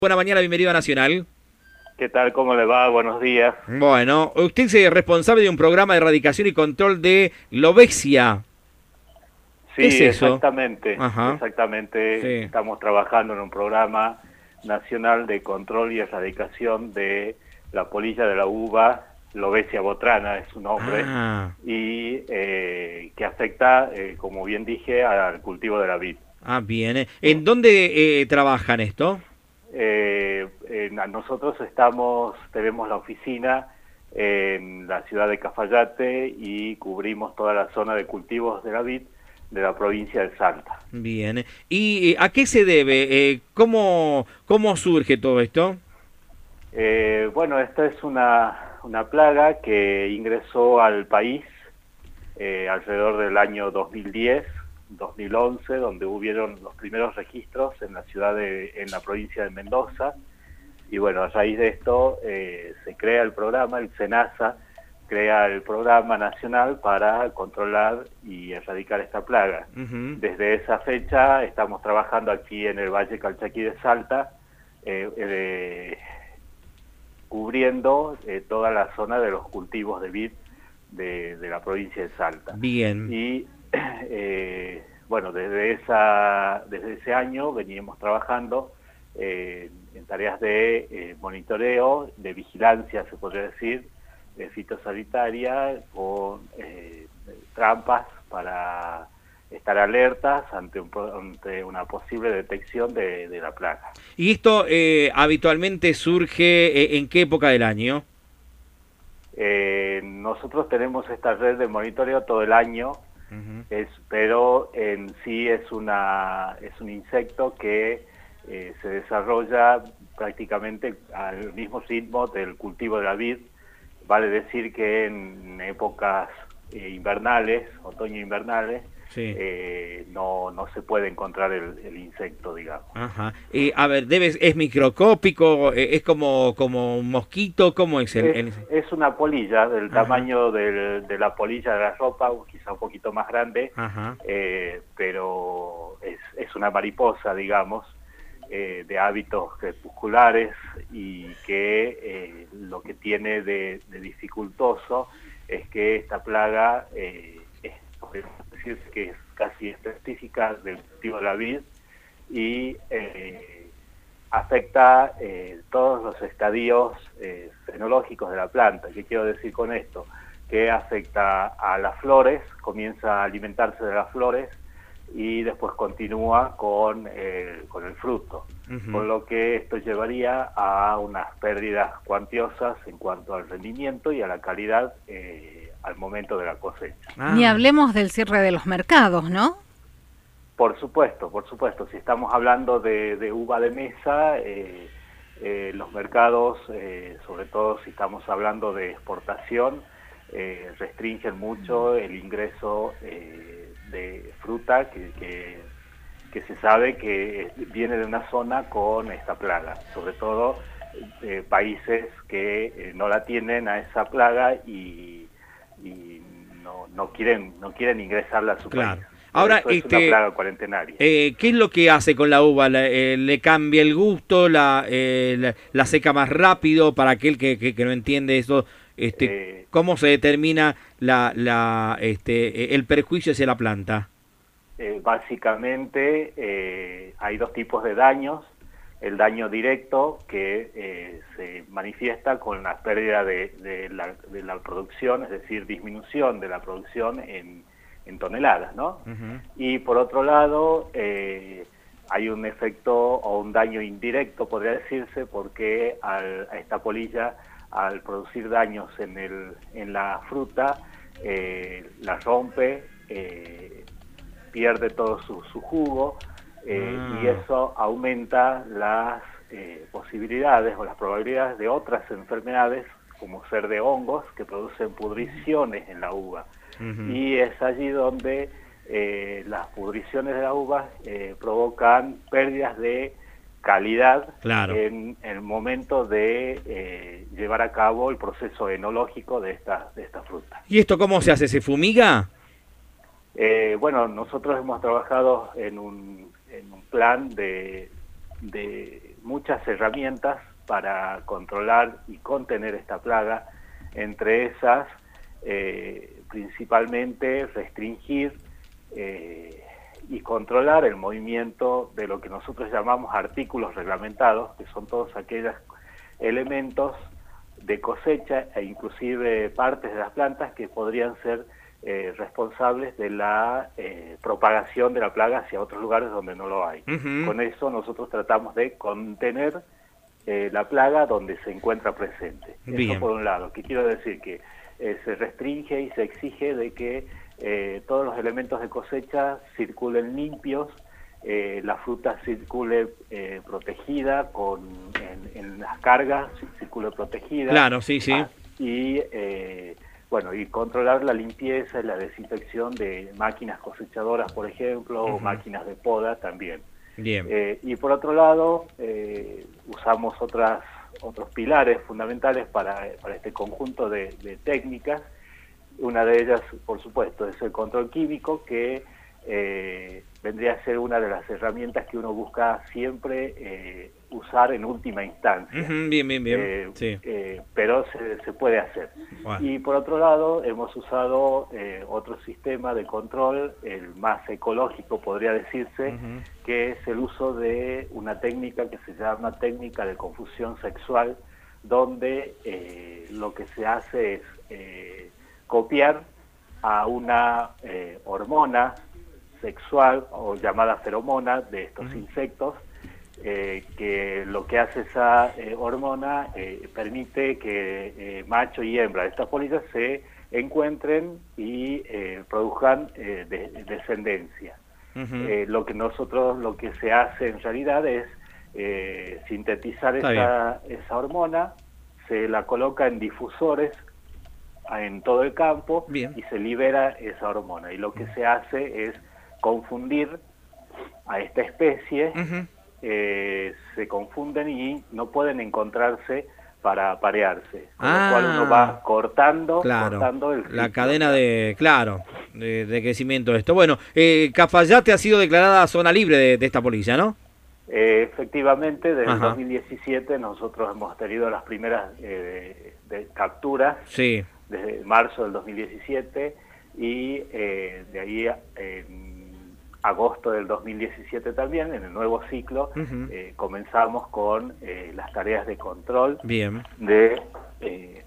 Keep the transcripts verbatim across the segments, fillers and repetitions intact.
Buena mañana, bienvenido a Nacional. ¿Qué tal? ¿Cómo le va? Buenos días. Bueno, usted es responsable de un programa de erradicación y control de lobesia. ¿Qué es Sí, eso? exactamente. Ajá, Exactamente. sí. Estamos trabajando en un programa nacional de control y erradicación de la polilla de la uva, Lobesia botrana es su nombre, Ah, y eh, que afecta, eh, como bien dije, al cultivo de la vid. ah, bien. eh. ¿En dónde eh, trabajan esto? Eh, en- nosotros estamos, tenemos la oficina en la ciudad de Cafayate y cubrimos toda la zona de cultivos de la vid de la provincia de Salta. Bien. eh. ¿Y eh, a qué se debe? Eh, ¿cómo, cómo surge todo esto? Eh, bueno, esta es una, una plaga que ingresó al país eh, alrededor del año dos mil diez, dos mil once, donde hubieron los primeros registros en la ciudad de, en la provincia de Mendoza. Y bueno, a raíz de esto eh, se crea el programa, el SENASA crea el programa nacional para controlar y erradicar esta plaga. Ujú. Desde esa fecha estamos trabajando aquí en el Valle Calchaquí de Salta, eh, eh, cubriendo eh, toda la zona de los cultivos de vid de, de la provincia de Salta. Bien. Y eh, bueno, desde, esa, desde ese año veníamos trabajando eh, en tareas de eh, monitoreo, de vigilancia, se podría decir, de fitosanitaria, con eh, trampas para estar alertas ante, un, ante una posible detección de, de la plaga. ¿Y esto eh, habitualmente surge eh, en qué época del año? Eh, nosotros tenemos esta red de monitoreo todo el año, Ujú. es, pero en sí es, una, es un insecto que eh, se desarrolla prácticamente al mismo ritmo del cultivo de la vid. Vale decir que en épocas eh, invernales, otoño-invernales, Sí. eh, no, no se puede encontrar el, el insecto, digamos. Ajá. Eh, a ver, debe, ¿es microscópico? Eh, ¿Es como, como un mosquito? ¿Cómo es el, Es, el- es una polilla del Ajá, tamaño del, de la polilla de la ropa, quizá un poquito más grande, ajá. eh, pero es, es una mariposa, digamos, eh, de hábitos crepusculares y que eh, lo que tiene de, de dificultoso es que esta plaga eh, es, podemos decir que es casi específica del cultivo de la vid y eh, afecta eh, todos los estadios eh, fenológicos de la planta. ¿Qué quiero decir con esto? Que afecta a las flores, comienza a alimentarse de las flores y después continúa con, eh, con el fruto. Ujú. Con lo que esto llevaría a unas pérdidas cuantiosas en cuanto al rendimiento y a la calidad eh, al momento de la cosecha. Ni Ah, hablemos del cierre de los mercados, ¿no? Por supuesto, por supuesto. Si estamos hablando de, de uva de mesa, eh, eh, los mercados, eh, sobre todo si estamos hablando de exportación, eh, restringen mucho el ingreso eh, de fruta que, que, que se sabe que viene de una zona con esta plaga, sobre todo eh, países que eh, no la tienen a esa plaga y, y no, no quieren no quieren ingresarla a su país. claro. Por Ahora, eso es una este, plaga cuarentenaria. eh, ¿qué es lo que hace con la uva? ¿Le, eh, le cambia el gusto? ¿La, eh, la, la seca más rápido? Para aquel que, que, que no entiende eso, este, Eh, ¿cómo se determina la, la, este, eh, el perjuicio hacia la planta? eh, básicamente eh, hay dos tipos de daños. El daño directo que eh, se manifiesta con la pérdida de, de, la, de la producción, es decir, disminución de la producción en, en toneladas, ¿no? Ujú. Y por otro lado, eh, hay un efecto o un daño indirecto, podría decirse, porque al, a esta polilla, al producir daños en, el, en la fruta, eh, la rompe, eh, pierde todo su, su jugo, eh, y Ah, eso aumenta las eh, posibilidades o las probabilidades de otras enfermedades, como ser de hongos, que producen pudriciones en la uva. ujú. Y es allí donde eh, las pudriciones de la uva eh, provocan pérdidas de calidad Claro. en, en el momento de eh, llevar a cabo el proceso enológico de esta, de esta fruta. ¿Y esto cómo se hace? ¿Se fumiga? Eh, bueno, nosotros hemos trabajado en un, en un plan de, de muchas herramientas para controlar y contener esta plaga, entre esas eh, principalmente restringir eh, y controlar el movimiento de lo que nosotros llamamos artículos reglamentados, que son todos aquellos elementos de cosecha e inclusive partes de las plantas que podrían ser eh, responsables de la eh, propagación de la plaga hacia otros lugares donde no lo hay. Uh-huh. Con eso nosotros tratamos de contener eh, la plaga donde se encuentra presente. Bien. Eso por un lado. ¿Qué quiero decir? Que eh, se restringe y se exige de que eh, todos los elementos de cosecha circulen limpios, Eh, la fruta circule eh, protegida, con en, en las cargas circule protegida. Claro, sí, sí. Ah, y eh, bueno, y controlar la limpieza y la desinfección de máquinas cosechadoras, por ejemplo, uh-huh. o máquinas de poda también. Bien. Eh, y por otro lado, eh, usamos otras otros pilares fundamentales para, para este conjunto de, de técnicas. Una de ellas, por supuesto, es el control químico, que eh, vendría a ser una de las herramientas que uno busca siempre eh, usar en última instancia. Uh-huh, bien, bien, bien. Eh, sí. eh, pero se, se puede hacer. Bueno. Y por otro lado, hemos usado eh, otro sistema de control, el más ecológico podría decirse, uh-huh. que es el uso de una técnica que se llama técnica de confusión sexual, donde eh, lo que se hace es eh, copiar a una eh, hormona sexual o llamada feromona de estos uh-huh. insectos, eh, que lo que hace esa eh, hormona eh, permite que eh, macho y hembra de estas polillas se encuentren y eh, produzcan eh, de, descendencia. Uh-huh. Eh, lo que nosotros, lo que se hace en realidad es eh, sintetizar esa, esa hormona, se la coloca en difusores en todo el campo. Bien. Y se libera esa hormona. Y lo que uh-huh. se hace es confundir a esta especie, uh-huh. eh, se confunden y no pueden encontrarse para aparearse, con ah, lo cual uno va cortando, claro, cortando el la cadena de, claro, de, de crecimiento de esto. Bueno, eh, Cafayate ha sido declarada zona libre de, de esta polilla, ¿no? Eh, efectivamente, desde Ajá. el dos mil diecisiete nosotros hemos tenido las primeras eh, de capturas, sí. desde marzo del dos mil diecisiete, y eh, de ahí en agosto del dos mil diecisiete también, en el nuevo ciclo, uh-huh. eh, comenzamos con eh, las tareas de control. Bien. De, eh,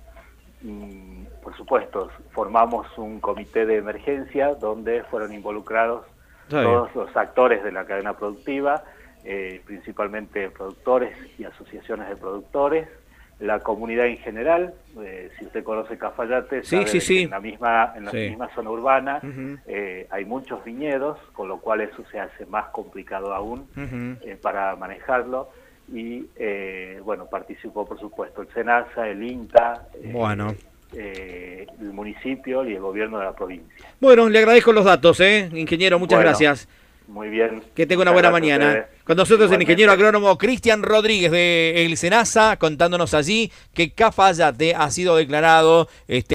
mm, por supuesto, formamos un comité de emergencia donde fueron involucrados Está todos bien. los actores de la cadena productiva, eh, principalmente productores y asociaciones de productores, la comunidad en general. Eh, si usted conoce Cafayate, sí, sabe sí, sí. en la misma en la sí. misma zona urbana uh-huh. eh, hay muchos viñedos, con lo cual eso se hace más complicado aún uh-huh. eh, para manejarlo. Y eh, bueno, participó por supuesto el SENASA, el INTA, eh, bueno. eh, el municipio y el gobierno de la provincia. Bueno, le agradezco los datos, ¿eh? Ingeniero, muchas bueno, gracias. Muy bien. Que tenga una buena mañana. Con nosotros el ingeniero agrónomo Cristian Rodríguez de El SENASA, contándonos allí que Cafayate ha sido declarado este